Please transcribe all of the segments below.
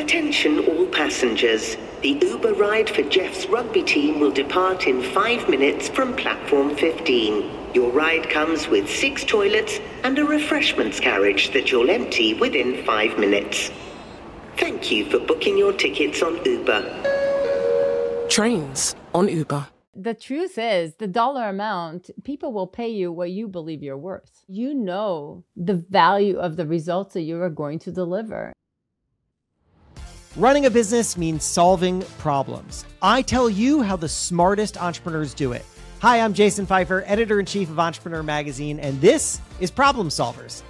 Attention all passengers. The Uber ride for Jeff's rugby team will depart in 5 minutes from platform 15. Your ride comes with 6 toilets and a refreshments carriage that you'll empty within 5 minutes. Thank you for booking your tickets on Uber. Trains on Uber. The truth is, the dollar amount, people will pay you what you believe you're worth. You know the value of the results that you are going to deliver. Running a business means solving problems. I tell you how the smartest entrepreneurs do it. Hi, I'm Jason Pfeiffer, editor-in-chief of Entrepreneur Magazine, and this is Problem Solvers.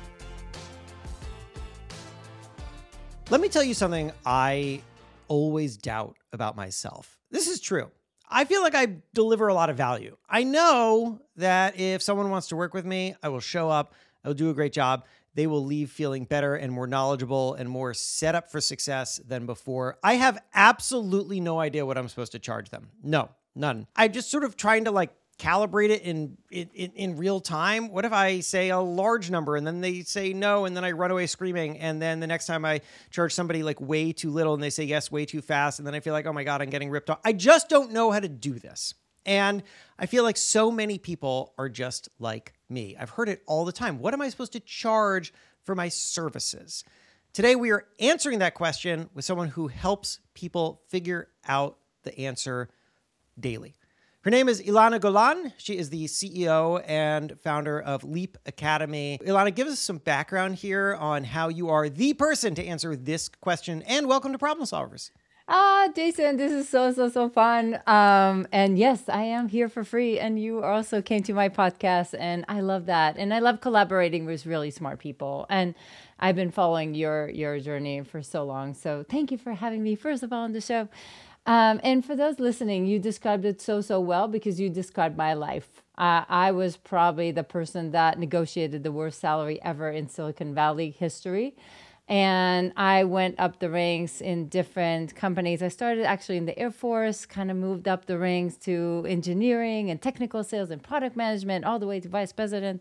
Let me tell you something I always doubt about myself. This is true. I feel like I deliver a lot of value. I know that if someone wants to work with me, I will show up, I will do a great job. They will leave feeling better and more knowledgeable and more set up for success than before. I have absolutely no idea what I'm supposed to charge them. No, none. I'm just sort of trying to calibrate it in real time. What if I say a large number and then they say no and then I run away screaming, and then the next time I charge somebody way too little and they say yes way too fast, and then I feel like, oh my God, I'm getting ripped off. I just don't know how to do this. And I feel like so many people are just like me. I've heard it all the time. What am I supposed to charge for my services? Today, we are answering that question with someone who helps people figure out the answer daily. Her name is Ilana Golan. She is the CEO and founder of Leap Academy. Ilana, give us some background here on how you are the person to answer this question, and welcome to Problem Solvers. Jason, this is so fun. And yes, I am here for free. And you also came to my podcast, and I love that. And I love collaborating with really smart people. And I've been following your journey for so long. So thank you for having me, first of all, on the show. And for those listening, you described it so well because you described my life. I was probably the person that negotiated the worst salary ever in Silicon Valley history. And I went up the ranks in different companies. I started actually in the Air Force, kind of moved up the ranks to engineering and technical sales and product management, all the way to vice president.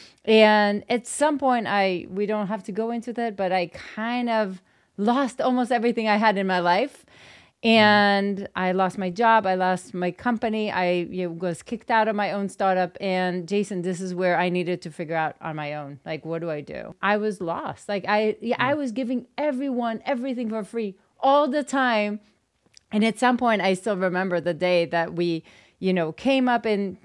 And at some point, we don't have to go into that, but I kind of lost almost everything I had in my life. And I lost my job. I lost my company. I was kicked out of my own startup. And Jason, this is where I needed to figure out on my own. What do I do? I was lost. I was giving everyone everything for free all the time. And at some point, I still remember the day that we, came up and,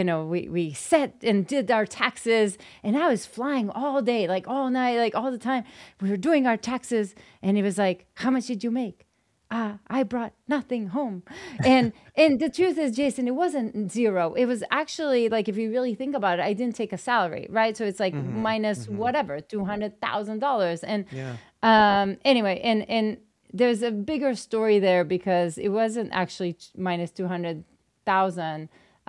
we sat and did our taxes. And I was flying all day, all night, all the time. We were doing our taxes. And it was like, how much did you make? I brought nothing home. And the truth is, Jason, it wasn't zero. It was actually if you really think about it, I didn't take a salary, right? So it's minus whatever, $200,000. And anyway, and there's a bigger story there because it wasn't actually minus 200,000.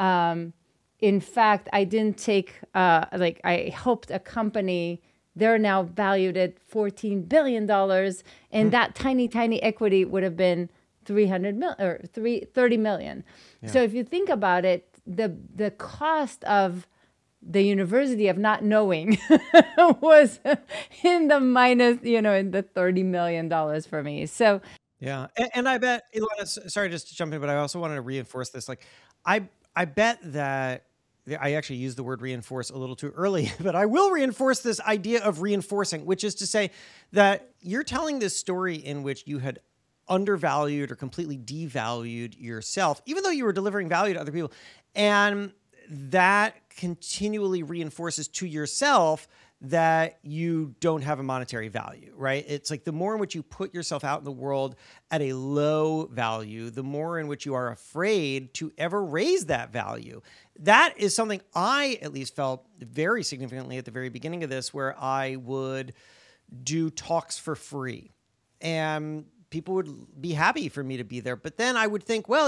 In fact, I didn't take, I helped a company. They're now valued at $14 billion. And that tiny equity would have been 30 million. Yeah. So if you think about it, the cost of the university of not knowing was in the minus, in the $30 million for me. So yeah. And I bet, Ilana, sorry, just to jump in, but I also wanted to reinforce this. I bet that I actually used the word reinforce a little too early, but I will reinforce this idea of reinforcing, which is to say that you're telling this story in which you had undervalued or completely devalued yourself, even though you were delivering value to other people. And that continually reinforces to yourself that you don't have a monetary value, right? It's the more in which you put yourself out in the world at a low value, the more in which you are afraid to ever raise that value. That is something I at least felt very significantly at the very beginning of this, where I would do talks for free and people would be happy for me to be there. But then I would think, well,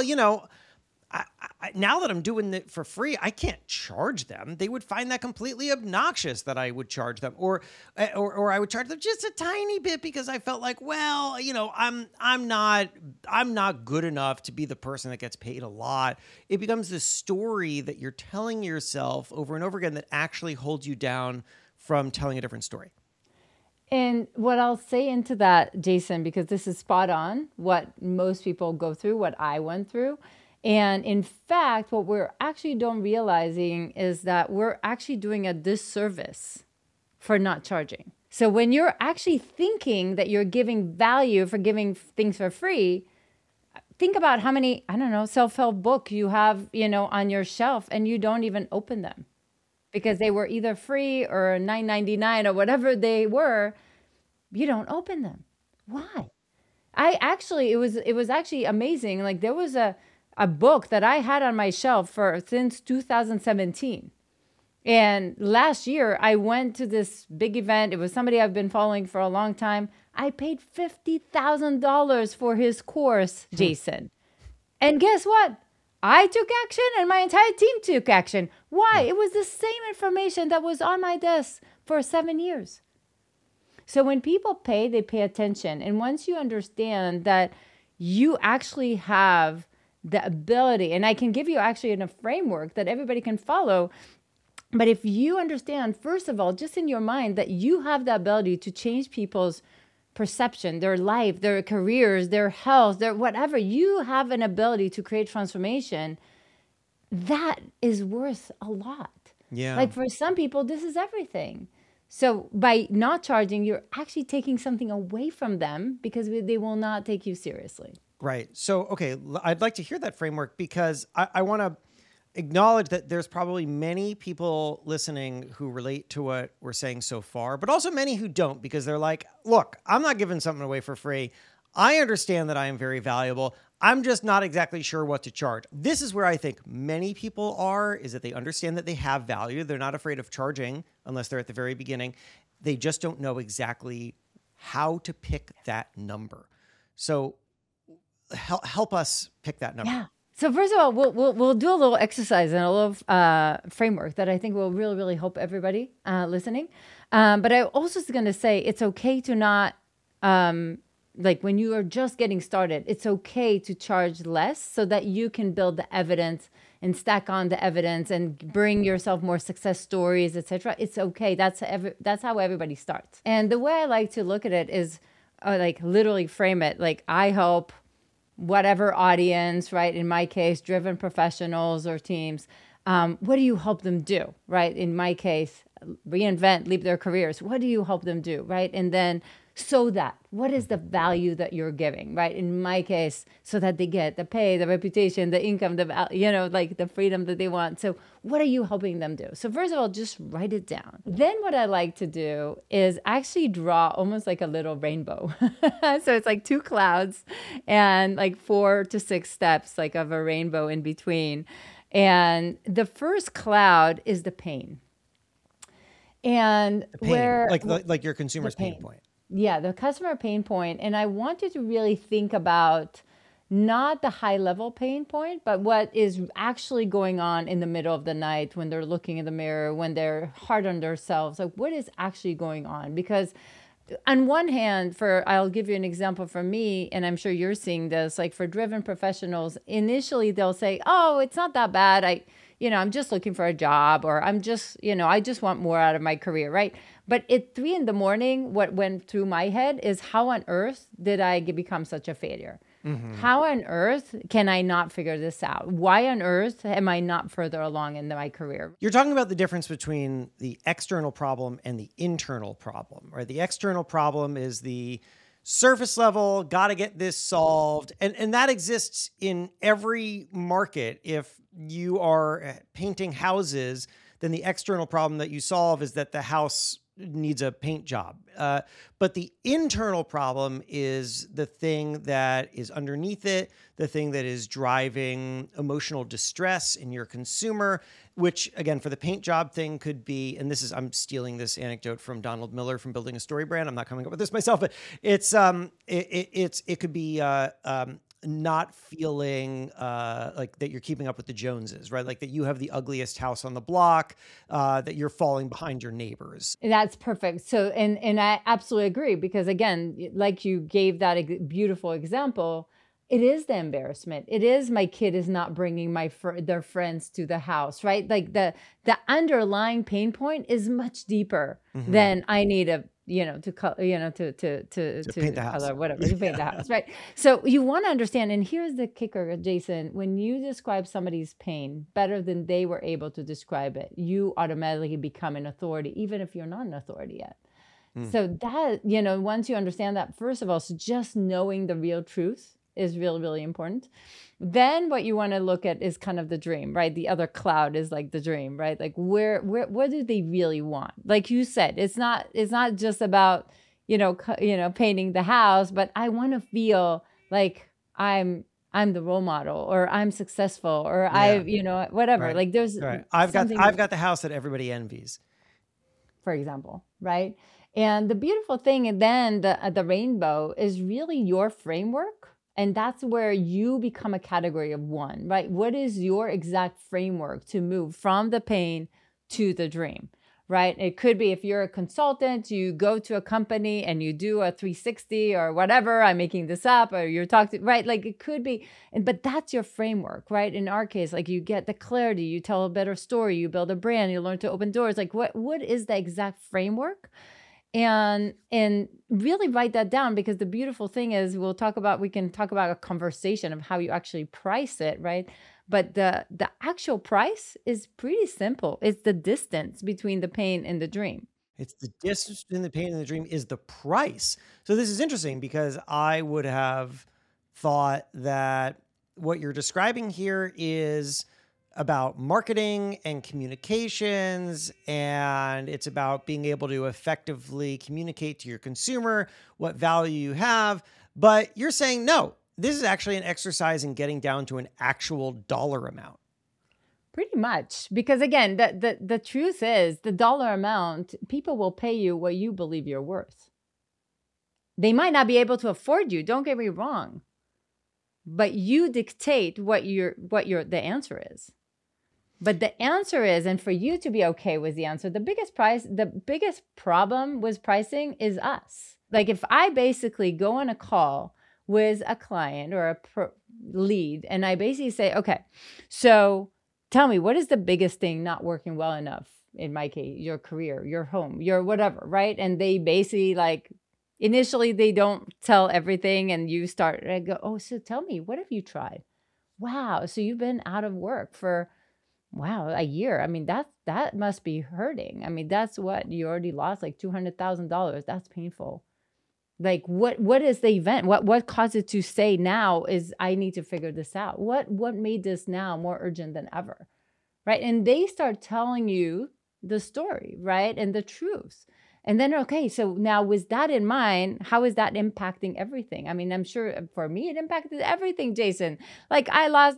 now that I'm doing it for free, I can't charge them. They would find that completely obnoxious that I would charge them, or I would charge them just a tiny bit because I felt like, well, I'm not good enough to be the person that gets paid a lot. It becomes this story that you're telling yourself over and over again that actually holds you down from telling a different story. And what I'll say into that, Jason, because this is spot on what most people go through, what I went through. And in fact, what we're actually don't realizing is that we're actually doing a disservice for not charging. So when you're actually thinking that you're giving value for giving things for free, think about how many, I don't know, self-help book you have, on your shelf and you don't even open them because they were either free or $9.99 or whatever they were. You don't open them. Why? It was actually amazing. Like there was a book that I had on my shelf since 2017. And last year I went to this big event. It was somebody I've been following for a long time. I paid $50,000 for his course, Jason. And guess what? I took action and my entire team took action. Why? It was the same information that was on my desk for 7 years. So when people pay, they pay attention. And once you understand that you actually have the ability, and I can give you actually in a framework that everybody can follow. But if you understand, first of all, just in your mind, that you have the ability to change people's perception, their life, their careers, their health, their whatever, you have an ability to create transformation, that is worth a lot. Yeah. Like for some people, this is everything. So by not charging, you're actually taking something away from them because they will not take you seriously. Right. So, okay, I'd like to hear that framework because I want to acknowledge that there's probably many people listening who relate to what we're saying so far, but also many who don't because they're like, look, I'm not giving something away for free. I understand that I am very valuable. I'm just not exactly sure what to charge. This is where I think many people are, is that they understand that they have value. They're not afraid of charging unless they're at the very beginning. They just don't know exactly how to pick that number. So help us pick that number. Yeah. So first of all, we'll do a little exercise and a little framework that I think will really, really help everybody listening. But I also was going to say it's okay to not, like when you are just getting started, it's okay to charge less so that you can build the evidence and stack on the evidence and bring yourself more success stories, etc. It's okay. That's how everybody starts. And the way I like to look at it is like literally frame it like I help whatever audience, right? In my case, driven professionals or teams. What do you help them do, right? In my case, reinvent, leave their careers. What do you help them do, right? And then so that, what is the value that you're giving, right? In my case, so that they get the pay, the reputation, the income, like the freedom that they want. So what are you helping them do? So first of all, just write it down. Then what I like to do is actually draw almost like a little rainbow. So it's like 2 clouds and like 4 to 6 steps, like of a rainbow in between. And the first cloud is the pain. And the pain, where like your consumer's pain point. Yeah, the customer pain point. And I wanted to really think about not the high level pain point, but what is actually going on in the middle of the night when they're looking in the mirror, when they're hard on themselves. Like what is actually going on? Because on one hand, I'll give you an example from me, and I'm sure you're seeing this, like for driven professionals, initially they'll say, oh, it's not that bad. I'm just looking for a job, or I just want more out of my career, right? But at 3 a.m, what went through my head is how on earth did I become such a failure? Mm-hmm. How on earth can I not figure this out? Why on earth am I not further along in my career? You're talking about the difference between the external problem and the internal problem, right? The external problem is the surface level, got to get this solved. And that exists in every market. If you are painting houses, then the external problem that you solve is that the house needs a paint job. But the internal problem is the thing that is underneath it, the thing that is driving emotional distress in your consumer, which again, for the paint job thing could be, and I'm stealing this anecdote from Donald Miller from Building a Story Brand. I'm not coming up with this myself, but it could be, not feeling like that you're keeping up with the Joneses, right? Like that you have the ugliest house on the block, that you're falling behind your neighbors. That's perfect. So, and I absolutely agree, because again, like you gave that beautiful example, it is the embarrassment. It is my kid is not bringing their friends to the house, right? Like the underlying pain point is much deeper than I need a to paint the house. color, whatever, to paint the house, right? So you want to understand, and here's the kicker, Jason, when you describe somebody's pain better than they were able to describe it, you automatically become an authority, even if you're not an authority yet. So that, once you understand that, first of all, so just knowing the real truth is really, really important. Then what you want to look at is kind of the dream, right? The other cloud is like the dream, right? Like what do they really want? Like you said, it's not just about, painting the house, but I want to feel like I'm the role model, or I'm successful, or whatever. Right. Like there's Right. I've got the house that everybody envies, for example, right? And the beautiful thing, and then the rainbow is really your framework. And that's where you become a category of one, right? What is your exact framework to move from the pain to the dream, right? It could be, if you're a consultant, you go to a company and you do a 360 or whatever, I'm making this up, or you're talking, right? Like it could be, but that's your framework, right? In our case, like you get the clarity, you tell a better story, you build a brand, you learn to open doors. Like what is the exact framework? And really write that down, because the beautiful thing is we can talk about a conversation of how you actually price it, right? But the actual price is pretty simple. It's the distance between the pain and the dream. It's the distance between the pain and the dream is the price. So this is interesting, because I would have thought that what you're describing here is about marketing and communications, and it's about being able to effectively communicate to your consumer what value you have. But you're saying, no, this is actually an exercise in getting down to an actual dollar amount. Pretty much. Because again, the truth is, the dollar amount, people will pay you what you believe you're worth. They might not be able to afford you, don't get me wrong, but you dictate what the answer is. But the answer is, and for you to be okay with the answer, the biggest problem with pricing is us. Like if I basically go on a call with a client or a lead, and I basically say, okay, so tell me, what is the biggest thing not working well enough? In my case, your career, your home, your whatever, right? And they basically like, initially they don't tell everything, and you start, and I go, oh, so tell me, what have you tried? Wow, so you've been out of work for a year. I mean, that must be hurting. I mean, that's what you already lost, like $200,000. That's painful. Like what is the event? What caused it to say now is I need to figure this out? What made this now more urgent than ever? Right? And they start telling you the story, right? And the truth. And then, okay, so now with that in mind, how is that impacting everything? I mean, I'm sure for me, it impacted everything, Jason. Like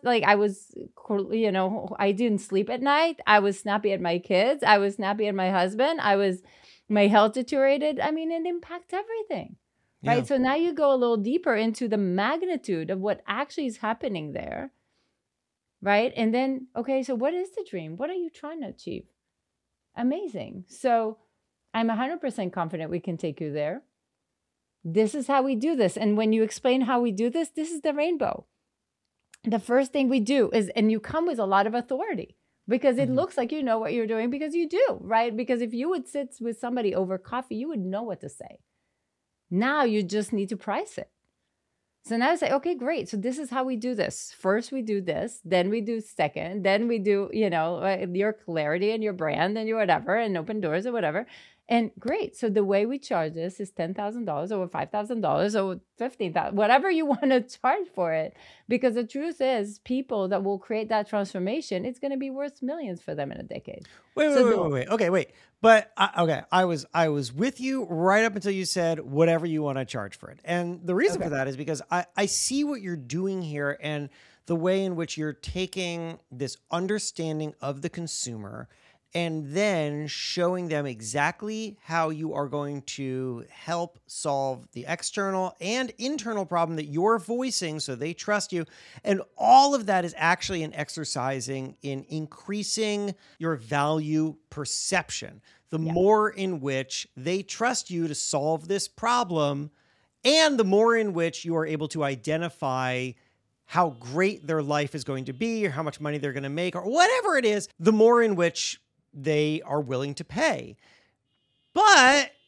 I didn't sleep at night. I was snappy at my kids. I was snappy at my husband. My health deteriorated. I mean, it impacts everything, right? Yeah. So now you go a little deeper into the magnitude of what actually is happening there, right? And then, okay, so what is the dream? What are you trying to achieve? Amazing. So I'm 100% confident we can take you there. This is how we do this. And when you explain how we do this, this is the rainbow. The first thing we do is, and you come with a lot of authority, because it looks like you know what you're doing, because you do, right? Because if you would sit with somebody over coffee, you would know what to say. Now you just need to price it. So now I say, okay, great. So this is how we do this. First, we do this. Then we do second. Then we do, your clarity and your brand and your whatever, and open doors or whatever. And great. So the way we charge this is $10,000 or $5,000 or $15,000, whatever you want to charge for it. Because the truth is, people that will create that transformation, it's going to be worth millions for them in a decade. Wait. Okay, wait. But I was with you right up until you said whatever you want to charge for it. And the reason for that is because I see what you're doing here, and the way in which you're taking this understanding of the consumer and then showing them exactly how you are going to help solve the external and internal problem that you're voicing so they trust you. And all of that is actually an exercising in increasing your value perception. The more in which they trust you to solve this problem, and the more in which you are able to identify how great their life is going to be, or how much money they're going to make, or whatever it is, the more in which they are willing to pay. But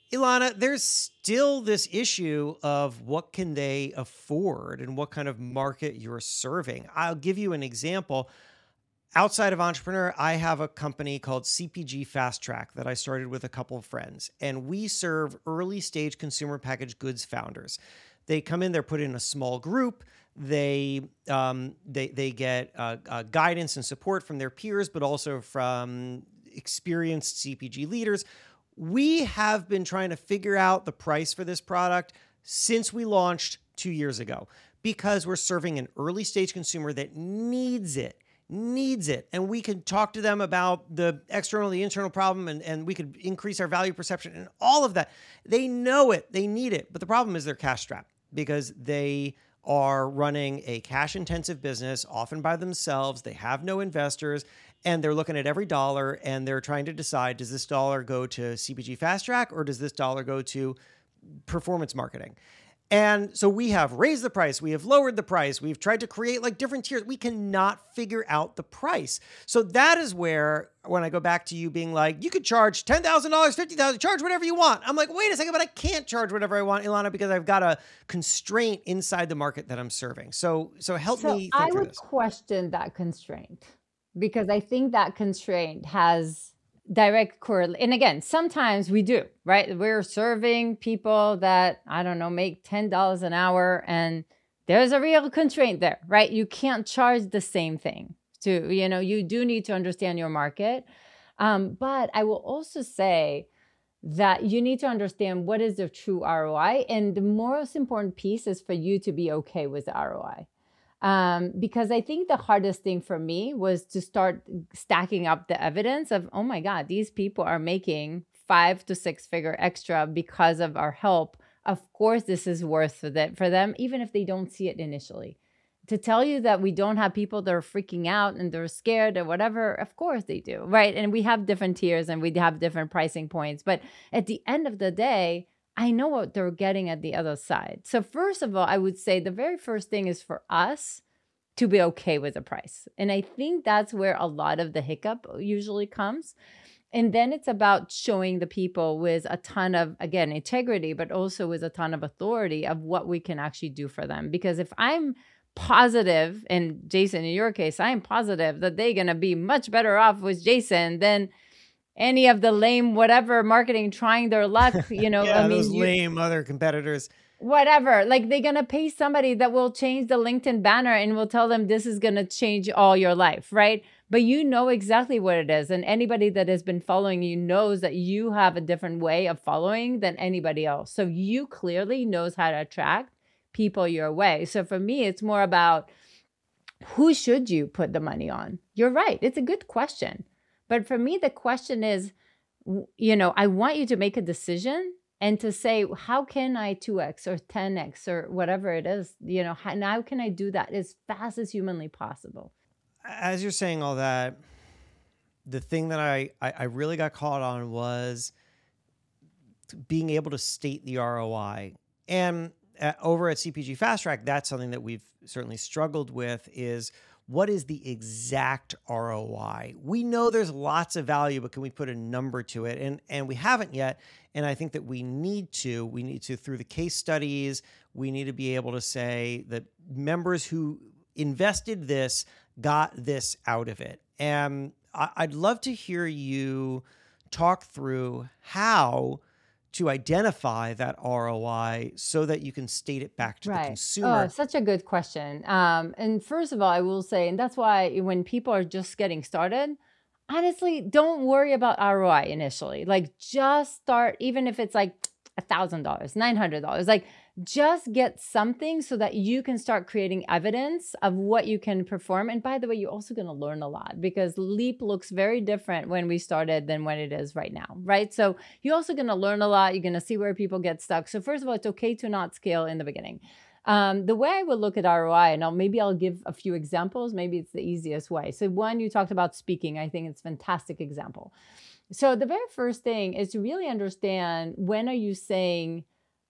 Ilana, there's still this issue of what can they afford and what kind of market you're serving. I'll give you an example. Outside of Entrepreneur, I have a company called CPG Fast Track that I started with a couple of friends, and we serve early stage consumer packaged goods founders. They come in, they're put in a small group. They get guidance and support from their peers, but also from experienced CPG leaders. We have been trying to figure out the price for this product since we launched 2 years ago, because we're serving an early stage consumer that needs it. And we can talk to them about the external, the internal problem, and we could increase our value perception and all of that. They know it, they need it. But the problem is they're cash strapped because they are running a cash intensive business, often by themselves. They have no investors, and they're looking at every dollar and they're trying to decide, does this dollar go to CPG Fast Track or does this dollar go to performance marketing? And so we have raised the price, we have lowered the price, we've tried to create like different tiers. We cannot figure out the price. So that is where, when I go back to you being like, you could charge $10,000, $50,000, charge whatever you want. I'm like, wait a second, but I can't charge whatever I want, Ilana, because I've got a constraint inside the market that I'm serving. So help me think through this. I would question that constraint, because I think that constraint has direct correlation. And again, sometimes we do, right? We're serving people that, I don't know, make $10 an hour, and there's a real constraint there, right? You can't charge the same thing you do need to understand your market. But I will also say that you need to understand what is the true ROI. And the most important piece is for you to be okay with the ROI. Because I think the hardest thing for me was to start stacking up the evidence of, oh my God, these people are making 5 to 6 figure extra because of our help. Of course, this is worth it for them, even if they don't see it initially. To tell you that we don't have people that are freaking out and they're scared or whatever, of course they do, right? And we have different tiers and we have different pricing points. But at the end of the day, I know what they're getting at the other side. So first of all, I would say the very first thing is for us to be okay with the price. And I think that's where a lot of the hiccup usually comes. And then it's about showing the people with a ton of, again, integrity, but also with a ton of authority of what we can actually do for them. Because if I'm positive, and Jason, in your case, I'm positive that they're going to be much better off with Jason than any of the lame whatever marketing trying their luck, those lame other competitors. Whatever, like they're going to pay somebody that will change the LinkedIn banner and will tell them this is going to change all your life, right? But you know exactly what it is. And anybody that has been following you knows that you have a different way of following than anybody else. So you clearly knows how to attract people your way. So for me, it's more about who should you put the money on? You're right. It's a good question. But for me, the question is, I want you to make a decision and to say, how can I 2X or 10X or whatever it is, how can I do that as fast as humanly possible? As you're saying all that, the thing that I really got caught on was being able to state the ROI. And over at CPG Fast Track, that's something that we've certainly struggled with, is what is the exact ROI? We know there's lots of value, but can we put a number to it? And we haven't yet. And I think that we need to through the case studies, we need to be able to say that members who invested this got this out of it. And I'd love to hear you talk through how to identify that ROI so that you can state it back to the consumer. Oh, such a good question. And first of all, I will say, and that's why when people are just getting started, honestly, don't worry about ROI initially. Like just start, even if it's like $1,000, $900, like just get something so that you can start creating evidence of what you can perform. And by the way, you're also going to learn a lot, because Leap looks very different when we started than when it is right now, right? So you're also going to learn a lot. You're going to see where people get stuck. So first of all, it's okay to not scale in the beginning. The way I would look at ROI, and maybe I'll give a few examples. Maybe it's the easiest way. So one, you talked about speaking. I think it's a fantastic example. So the very first thing is to really understand, when are you saying,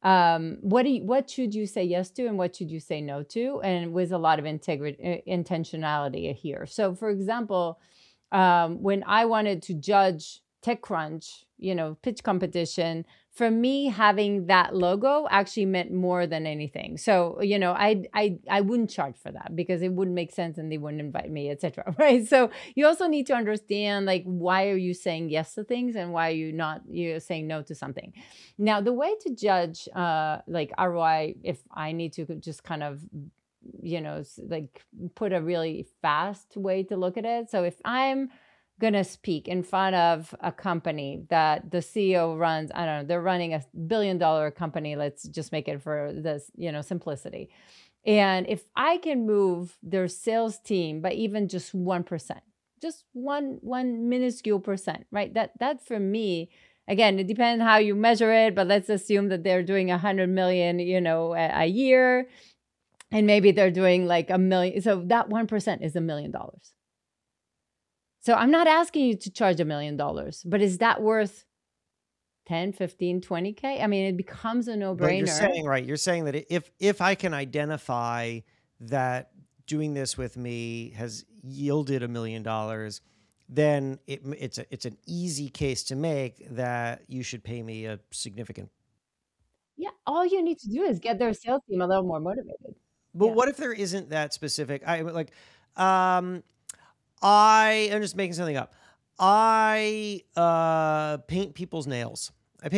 what should you say yes to and what should you say no to, and with a lot of intentionality here. So for example, when I wanted to judge TechCrunch, pitch competition for me, having that logo actually meant more than anything. So, I wouldn't charge for that because it wouldn't make sense and they wouldn't invite me, etc. Right. So you also need to understand like why are you saying yes to things and why are you're saying no to something. Now, the way to judge like ROI, if I need to just kind of like put a really fast way to look at it. So if I'm going to speak in front of a company that the CEO runs, I don't know, they're running $1 billion company. Let's just make it for this, simplicity. And if I can move their sales team by even just 1%, just one minuscule percent, right? That for me, again, it depends how you measure it, but let's assume that they're doing 100 million, a year, and maybe they're doing like 1 million. So that 1% is $1 million. So I'm not asking you to charge $1 million, but is that worth 10, 15, 20K? I mean, it becomes a no-brainer. But you're saying that if I can identify that doing this with me has yielded $1 million, then it's an easy case to make that you should pay me a significant. Yeah, all you need to do is get their sales team a little more motivated. But what if there isn't that specific? I'm just making something up. I paint people's nails.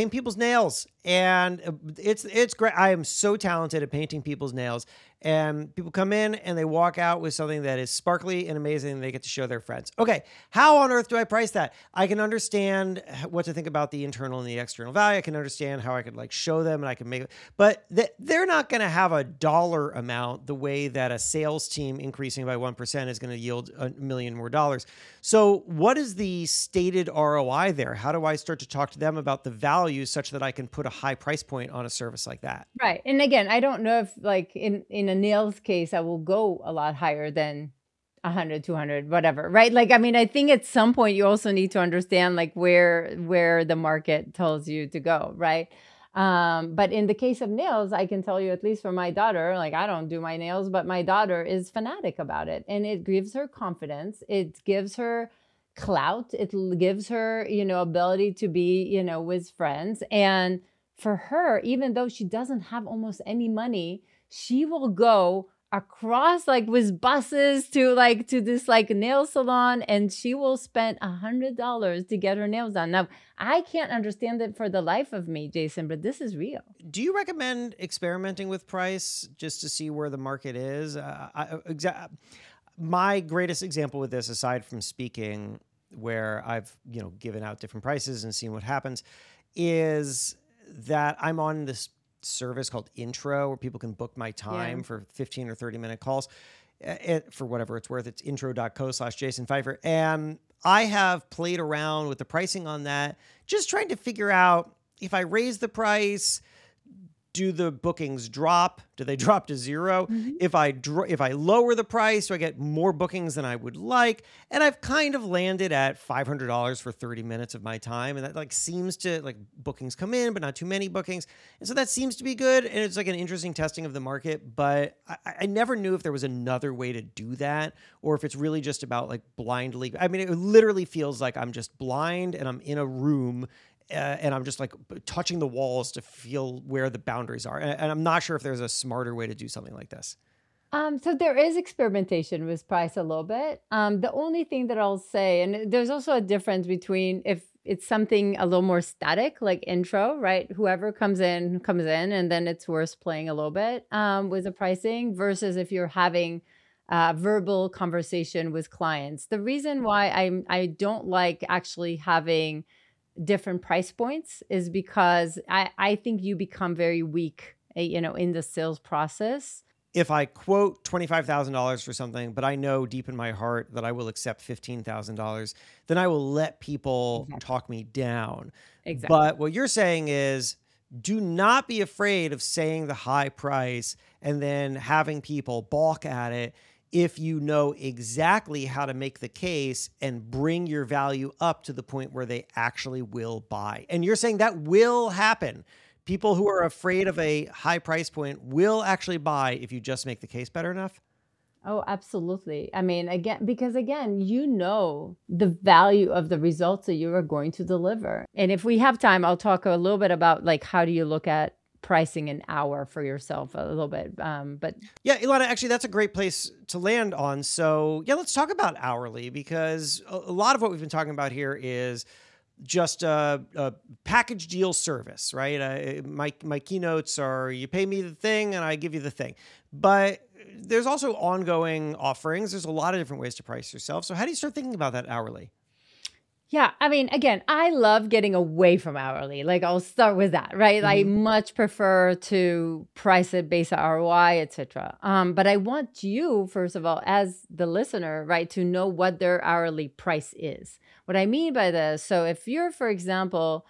And it's great. I am so talented at painting people's nails. And people come in and they walk out with something that is sparkly and amazing, and they get to show their friends. Okay, how on earth do I price that? I can understand what to think about the internal and the external value. I can understand how I could like show them and I can make it, but they're not going to have a dollar amount the way that a sales team increasing by 1% is going to yield $1 million more. So what is the stated ROI there? How do I start to talk to them about the value such that I can put a high price point on a service like that? Right. And again, I don't know if like in a nails case, I will go a lot higher than 100, 200, whatever. Right. Like, I mean, I think at some point you also need to understand like where the market tells you to go. Right. But in the case of nails, I can tell you, at least for my daughter, like I don't do my nails, but my daughter is fanatic about it, and it gives her confidence. It gives her clout. It gives her, ability to be, with friends. And for her, even though she doesn't have almost any money, she will go across like with buses to this like nail salon, and she will spend $100 to get her nails done. Now, I can't understand it for the life of me, Jason, but this is real. Do you recommend experimenting with price just to see where the market is? My greatest example with this, aside from speaking, where I've given out different prices and seen what happens, is that I'm on this service called Intro where people can book my time for 15 or 30-minute calls for whatever it's worth. It's intro.co/Jason Feifer. And I have played around with the pricing on that, just trying to figure out if I raise the price, do the bookings drop? Do they drop to zero? Mm-hmm. If I lower the price, do I get more bookings than I would like? And I've kind of landed at $500 for 30 minutes of my time. And that like seems to like bookings come in, but not too many bookings. And so that seems to be good. And it's like an interesting testing of the market, but I never knew if there was another way to do that or if it's really just about like blindly. I mean, it literally feels like I'm just blind and I'm in a room and I'm just like touching the walls to feel where the boundaries are. And I'm not sure if there's a smarter way to do something like this. So there is experimentation with price a little bit. The only thing that I'll say, and there's also a difference between if it's something a little more static, like Intro, right? Whoever comes in, and then it's worth playing a little bit with the pricing versus if you're having verbal conversation with clients. The reason why I don't like actually having different price points is because I think you become very weak, in the sales process. If I quote $25,000 for something, but I know deep in my heart that I will accept $15,000, then I will let people talk me down. Exactly. But what you're saying is do not be afraid of saying the high price and then having people balk at it if you know exactly how to make the case and bring your value up to the point where they actually will buy. And you're saying that will happen. People who are afraid of a high price point will actually buy if you just make the case better enough? Oh, absolutely. I mean, again, because again, you know the value of the results that you are going to deliver. And if we have time, I'll talk a little bit about like how do you look at pricing an hour for yourself a little bit. But Yeah, Ilana, actually, that's a great place to land on. So, yeah, let's talk about hourly because a lot of what we've been talking about here is just a package deal service, right? My keynotes are you pay me the thing and I give you the thing. But there's also ongoing offerings. There's a lot of different ways to price yourself. So how do you start thinking about that hourly? yeah, I mean, again, I love getting away from hourly. Like I'll start with that, right? I much prefer to price it based on ROI, etc. But I want you, first of all, as the listener, right, to know what their hourly price is. What I mean by this, so if you're, for example,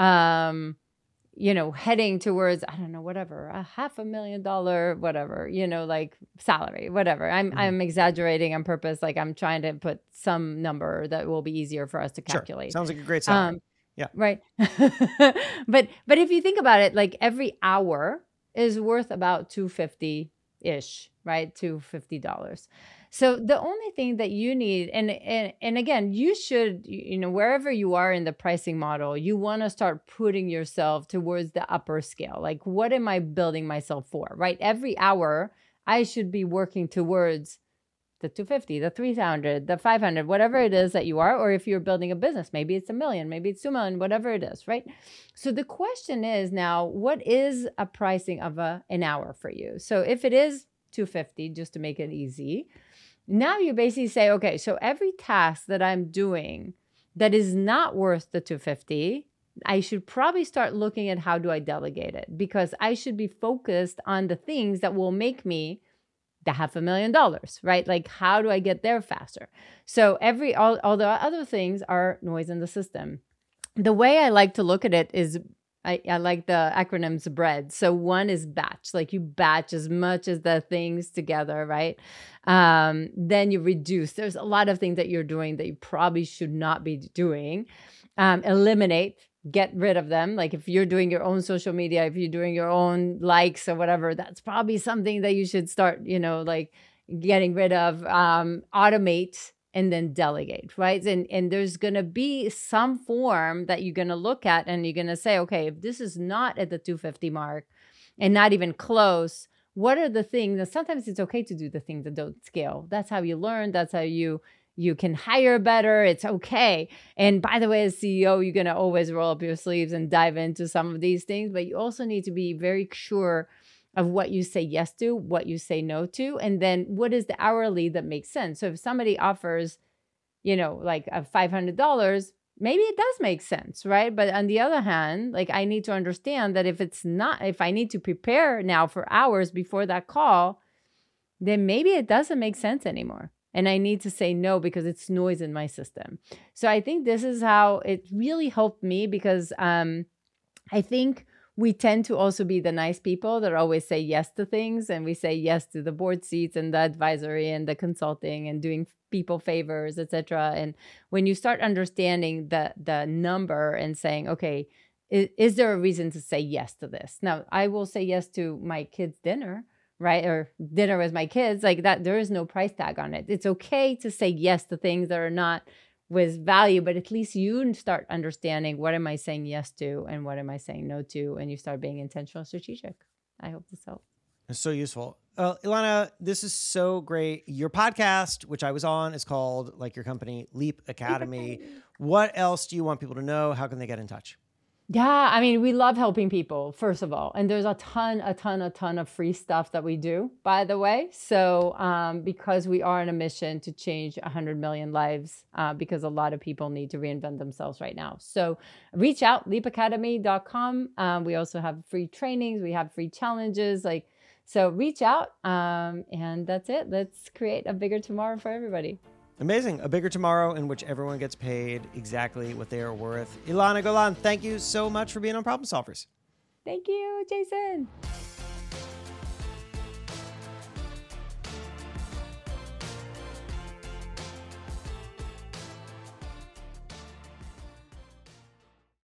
heading towards, I don't know, whatever, $500,000, whatever, like salary, whatever. I'm exaggerating on purpose. Like I'm trying to put some number that will be easier for us to calculate. Sure. Sounds like a great salary. Yeah. Right. But if you think about it, like every hour is worth about $250-ish, right? $250. So the only thing that you need, and again, you should, wherever you are in the pricing model, you want to start putting yourself towards the upper scale. Like, what am I building myself for, right? Every hour, I should be working towards the 250, the 300, the 500, whatever it is that you are. Or if you're building a business, maybe it's 1 million, maybe it's 2 million, whatever it is, right? So the question is now, what is a pricing of an hour for you? So if it is 250, just to make it easy, now you basically say, okay, so every task that I'm doing that is not worth the 250, I should probably start looking at how do I delegate it, because I should be focused on the things that will make me the $500,000, right? Like, how do I get there faster? So all the other things are noise in the system. The way I like to look at it is I like the acronyms BREAD. So one is batch, like you batch as much as the things together, right? Then you reduce. There's a lot of things that you're doing that you probably should not be doing. Eliminate, get rid of them. Like if you're doing your own social media, if you're doing your own likes or whatever, that's probably something that you should start, like getting rid of. Automate. And then delegate, right? And there's going to be some form that you're going to look at and you're going to say, okay, if this is not at the 250 mark and not even close, what are the things that sometimes it's okay to do the things that don't scale? That's how you learn. That's how you can hire better. It's okay. And by the way, as CEO, you're going to always roll up your sleeves and dive into some of these things, but you also need to be very sure of what you say yes to, what you say no to, and then what is the hourly that makes sense. So if somebody offers, like a $500, maybe it does make sense, right? But on the other hand, like I need to understand that if I need to prepare now for hours before that call, then maybe it doesn't make sense anymore. And I need to say no because it's noise in my system. So I think this is how it really helped me, because I think we tend to also be the nice people that always say yes to things, and we say yes to the board seats and the advisory and the consulting and doing people favors, etc. And when you start understanding the number and saying, okay, is there a reason to say yes to this? Now, I will say yes to my kids' dinner, right? Or dinner with my kids, like that. There is no price tag on it. It's okay to say yes to things that are not with value, but at least you start understanding what am I saying yes to and what am I saying no to, and you start being intentional, strategic. I hope this helps. It's so useful. Ilana, this is so great. Your podcast, which I was on, is called, like your company, Leap Academy. What else do you want people to know? How can they get in touch? Yeah, I mean, we love helping people, first of all. And there's a ton of free stuff that we do, by the way. So because we are on a mission to change 100 million lives, because a lot of people need to reinvent themselves right now. So reach out, leapacademy.com. We also have free trainings. We have free challenges. So reach out, and that's it. Let's create a bigger tomorrow for everybody. Amazing. A bigger tomorrow in which everyone gets paid exactly what they are worth. Ilana Golan, thank you so much for being on Problem Solvers. Thank you, Jason.